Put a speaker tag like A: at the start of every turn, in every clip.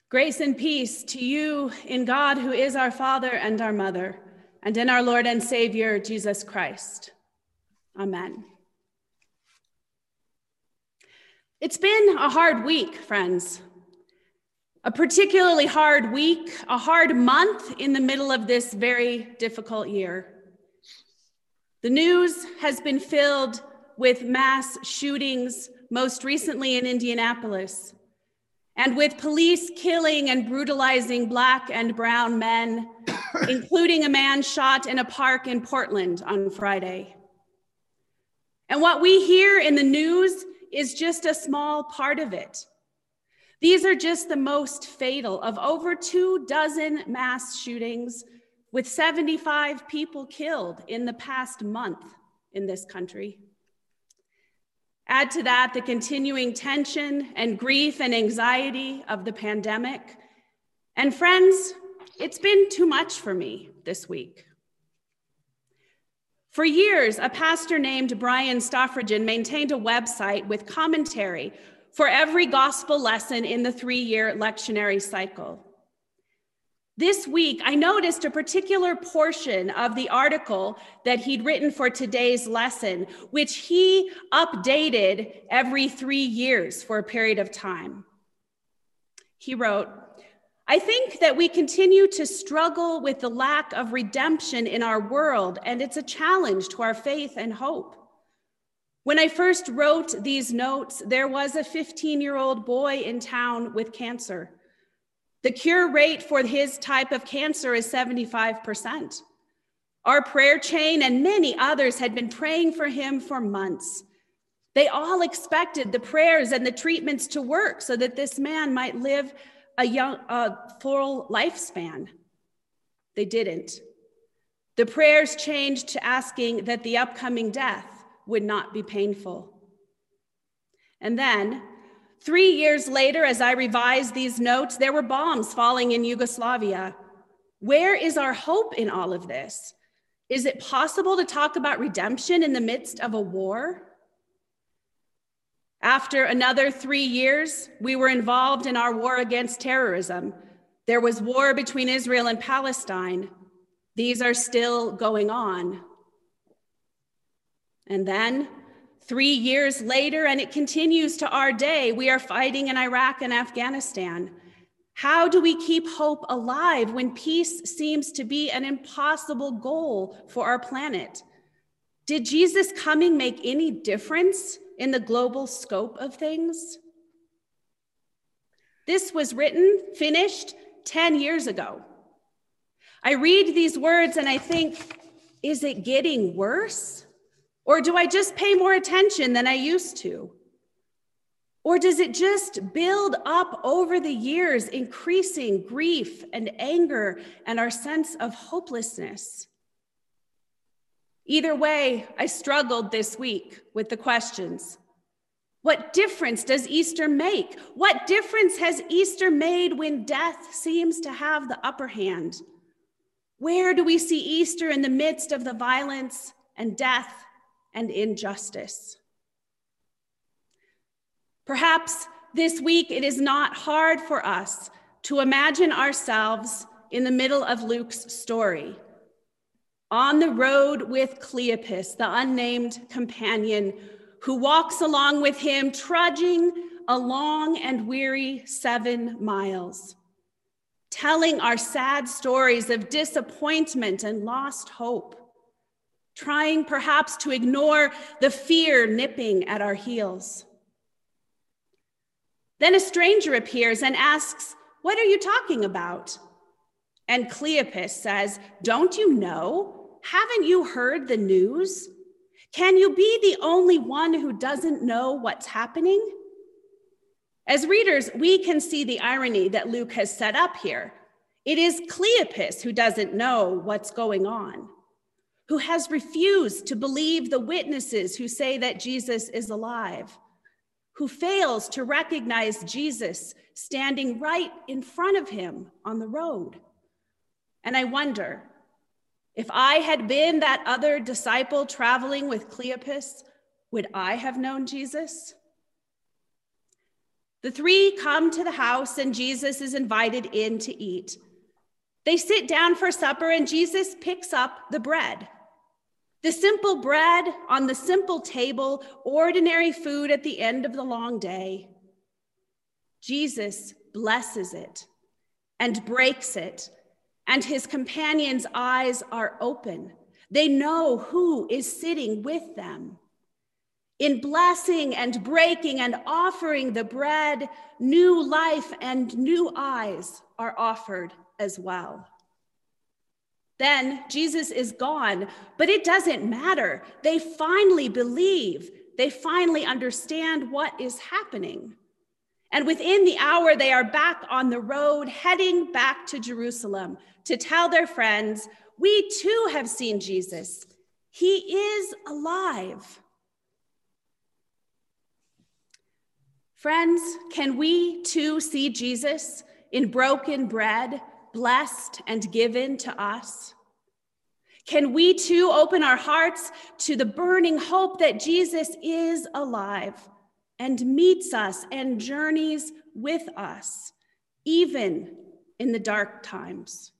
A: Grace and peace to you in God, who is our Father and our Mother, and in our Lord and Savior, Jesus Christ. Amen. It's been a hard week, friends. A particularly hard week, a hard month in the middle of this very difficult year. The news has been filled with mass shootings, most recently in Indianapolis, and with police killing and brutalizing Black and brown men, including a man shot in a park in Portland on Friday. And what we hear in the news is just a small part of it. These are just the most fatal of over 24 mass shootings, with 75 people killed in the past month in this country. Add to that the continuing tension and grief and anxiety of the pandemic. And friends, it's been too much for me this week. For years, a pastor named Brian Staffordson maintained a website with commentary for every gospel lesson in the 3-year lectionary cycle. This week, I noticed a particular portion of the article that he'd written for today's lesson, which he updated every 3 years for a period of time. He wrote, "I think that we continue to struggle with the lack of redemption in our world, and it's a challenge to our faith and hope. When I first wrote these notes, there was a 15-year-old boy in town with cancer. The cure rate for his type of cancer is 75%. Our prayer chain and many others had been praying for him for months. They all expected the prayers and the treatments to work so that this man might live a full lifespan. They didn't. The prayers changed to asking that the upcoming death would not be painful. And then, 3 years later, as I revised these notes, there were bombs falling in Yugoslavia. Where is our hope in all of this? Is it possible to talk about redemption in the midst of a war? After another 3 years, we were involved in our war against terrorism. There was war between Israel and Palestine. These are still going on. And then, 3 years later, and it continues to our day, we are fighting in Iraq and Afghanistan. How do we keep hope alive when peace seems to be an impossible goal for our planet? Did Jesus' coming make any difference in the global scope of things? This was written, finished 10 years ago. I read these words and I think, is it getting worse? Or do I just pay more attention than I used to? Or does it just build up over the years, increasing grief and anger and our sense of hopelessness? Either way, I struggled this week with the questions. What difference does Easter make? What difference has Easter made when death seems to have the upper hand? Where do we see Easter in the midst of the violence and death and injustice? Perhaps this week it is not hard for us to imagine ourselves in the middle of Luke's story, on the road with Cleopas, the unnamed companion, who walks along with him, trudging a long and weary 7 miles, telling our sad stories of disappointment and lost hope, trying perhaps to ignore the fear nipping at our heels. Then a stranger appears and asks, "What are you talking about?" And Cleopas says, "Don't you know? Haven't you heard the news? Can you be the only one who doesn't know what's happening?" As readers, we can see the irony that Luke has set up here. It is Cleopas who doesn't know what's going on, who has refused to believe the witnesses who say that Jesus is alive, who fails to recognize Jesus standing right in front of him on the road. And I wonder, if I had been that other disciple traveling with Cleopas, would I have known Jesus? The three come to the house and Jesus is invited in to eat. They sit down for supper and Jesus picks up the bread. The simple bread on the simple table, ordinary food at the end of the long day. Jesus blesses it and breaks it, and his companions' eyes are open. They know who is sitting with them. In blessing and breaking and offering the bread, new life and new eyes are offered as well. Then Jesus is gone, but it doesn't matter. They finally believe. They finally understand what is happening. And within the hour, they are back on the road, heading back to Jerusalem to tell their friends, "We too have seen Jesus. He is alive." Friends, can we too see Jesus in broken bread, blessed and given to us? Can we too open our hearts to the burning hope that Jesus is alive and meets us and journeys with us, even in the dark times?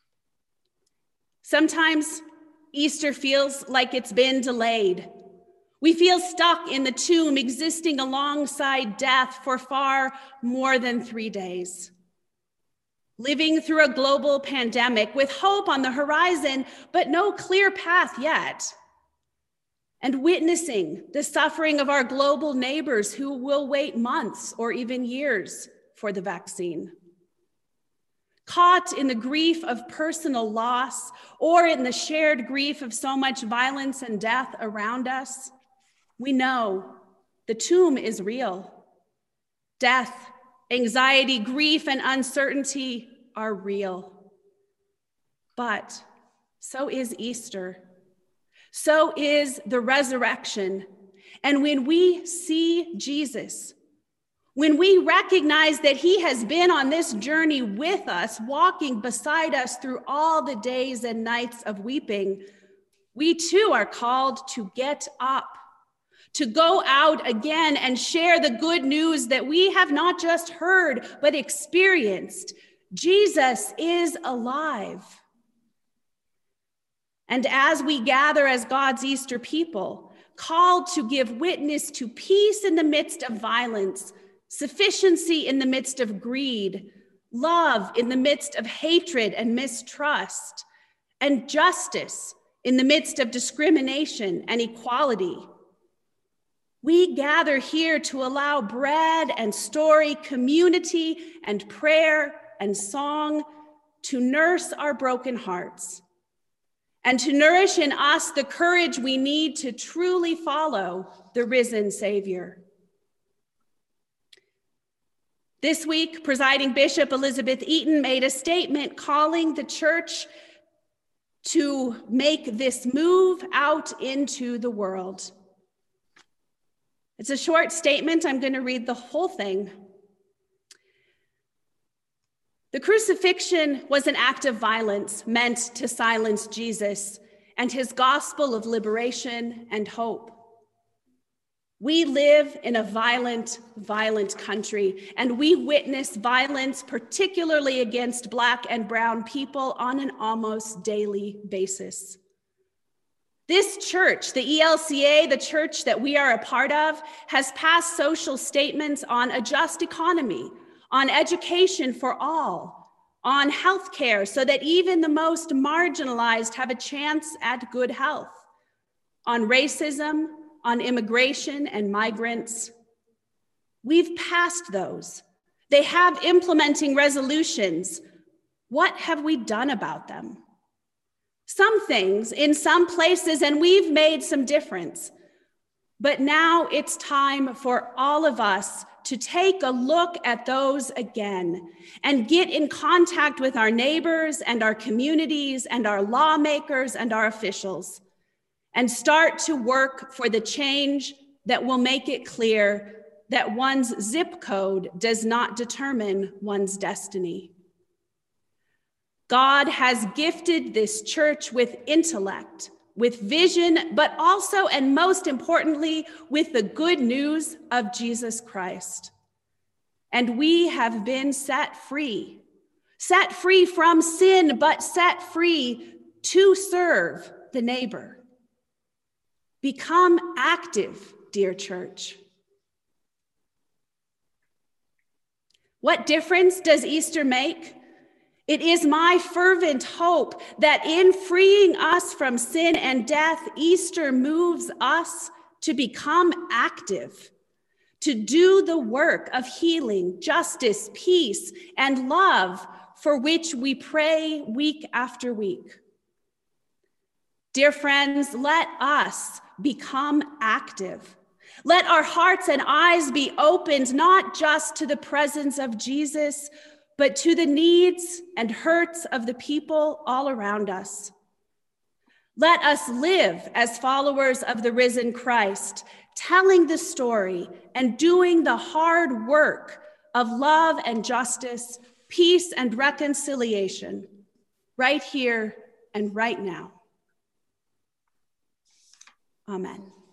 A: Sometimes Easter feels like it's been delayed. We feel stuck in the tomb, existing alongside death for far more than 3 days. Living through a global pandemic with hope on the horizon, but no clear path yet. And witnessing the suffering of our global neighbors who will wait months or even years for the vaccine. Caught in the grief of personal loss or in the shared grief of so much violence and death around us, we know the tomb is real. Death, anxiety, grief, and uncertainty are real. But so is Easter. So is the resurrection. And when we see Jesus, when we recognize that he has been on this journey with us, walking beside us through all the days and nights of weeping, we too are called to get up, to go out again and share the good news that we have not just heard, but experienced. Jesus is alive. And as we gather as God's Easter people, called to give witness to peace in the midst of violence, sufficiency in the midst of greed, love in the midst of hatred and mistrust, and justice in the midst of discrimination and equality, we gather here to allow bread and story, community and prayer and song to nurse our broken hearts and to nourish in us the courage we need to truly follow the risen Savior. This week, Presiding Bishop Elizabeth Eaton made a statement calling the church to make this move out into the world. It's a short statement. I'm going to read the whole thing. The crucifixion was an act of violence meant to silence Jesus and his gospel of liberation and hope. We live in a violent, violent country, and we witness violence, particularly against Black and brown people, on an almost daily basis. This church, the ELCA, the church that we are a part of, has passed social statements on a just economy, on education for all, on healthcare so that even the most marginalized have a chance at good health, on racism, on immigration and migrants. We've passed those. They have implementing resolutions. What have we done about them? Some things in some places, and we've made some difference. But now it's time for all of us to take a look at those again and get in contact with our neighbors and our communities and our lawmakers and our officials and start to work for the change that will make it clear that one's zip code does not determine one's destiny. God has gifted this church with intellect, with vision, but also, and most importantly, with the good news of Jesus Christ. and we have been set free from sin, but set free to serve the neighbor. Become active, dear church. What difference does Easter make? It is my fervent hope that in freeing us from sin and death, Easter moves us to become active, to do the work of healing, justice, peace, and love for which we pray week after week. Dear friends, let us become active. Let our hearts and eyes be opened not just to the presence of Jesus, but to the needs and hurts of the people all around us. Let us live as followers of the risen Christ, telling the story and doing the hard work of love and justice, peace and reconciliation, right here and right now. Amen.